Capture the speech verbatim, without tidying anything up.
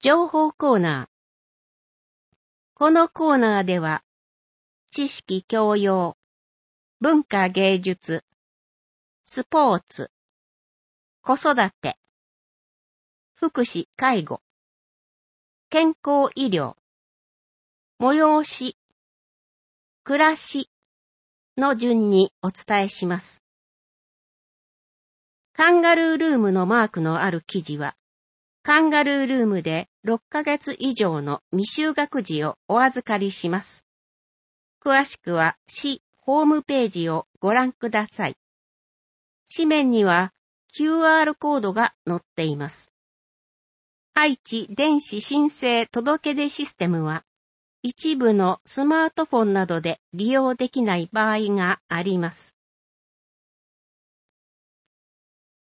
情報コーナー。このコーナーでは、知識教養、文化芸術、スポーツ、子育て、福祉介護、健康医療、催し、暮らしの順にお伝えします。カンガルールームのマークのある記事は、カンガルールームでろっかげつ以上の未就学児をお預かりします。詳しくは市ホームページをご覧ください。紙面には キューアール コードが載っています。愛知電子申請届出システムは、一部のスマートフォンなどで利用できない場合があります。